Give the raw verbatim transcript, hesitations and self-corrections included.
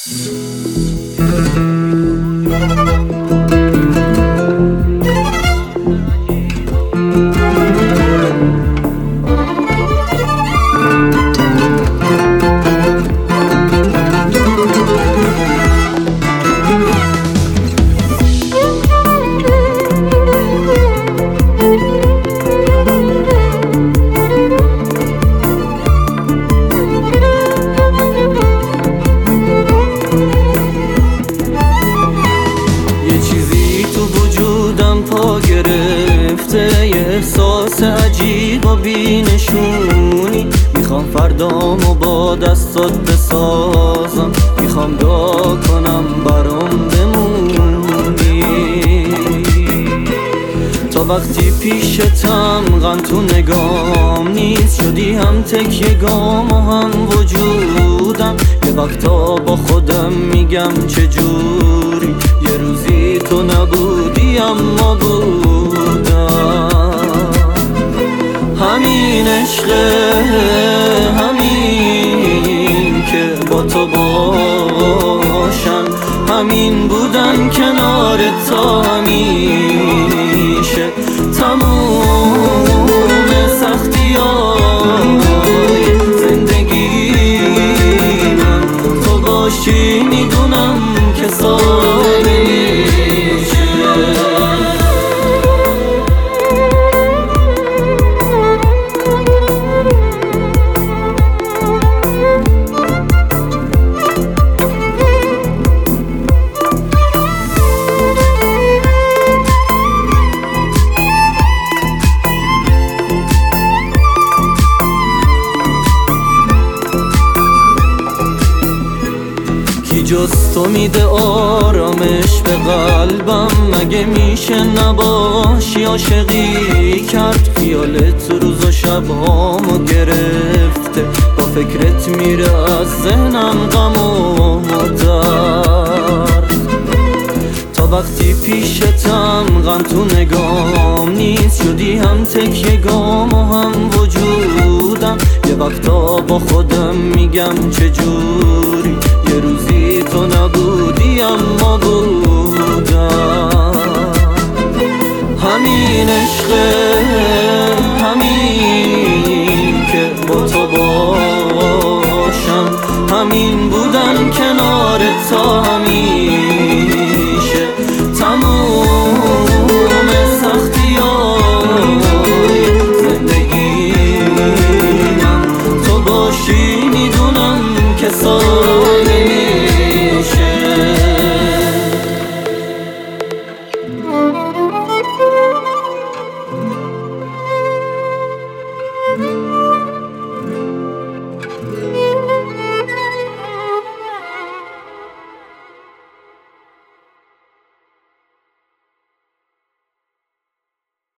یه احساس عجیب و بینشونی، میخوام فردامو با دستات بسازم، میخوام دعا کنم برام بمونی. تا وقتی پیشتم غم تو نگام نیست، شدی هم تکیه گام و هم وجودم. یه وقتا با خودم میگم چجوری یه روزی تو نبودی اما بودم. همین عشقه، همین که با تو باشم، همین بودن کنار تا همیشه. تموم سختی‌های زندگی من تو باشی، میدونم که ساده میشه. جز تو میده آرامش به قلبم، مگه میشه نباشی؟ عاشقی کرد خیالت روز و شبهامو گرفته، با فکرت میره از ذهنم غم و درد. تا وقتی پیشتم غم تو نگام نیست، شدی هم تکیه گام و هم وجودم. یه وقتا با خودم میگم چجوری یه روزی تو نبودی اما بودم. همین عشقه، همین که با تو باشم، همین بودن کنار تا همیشه. تموم سختی‌های زندگی من تو باشی، میدونم که سال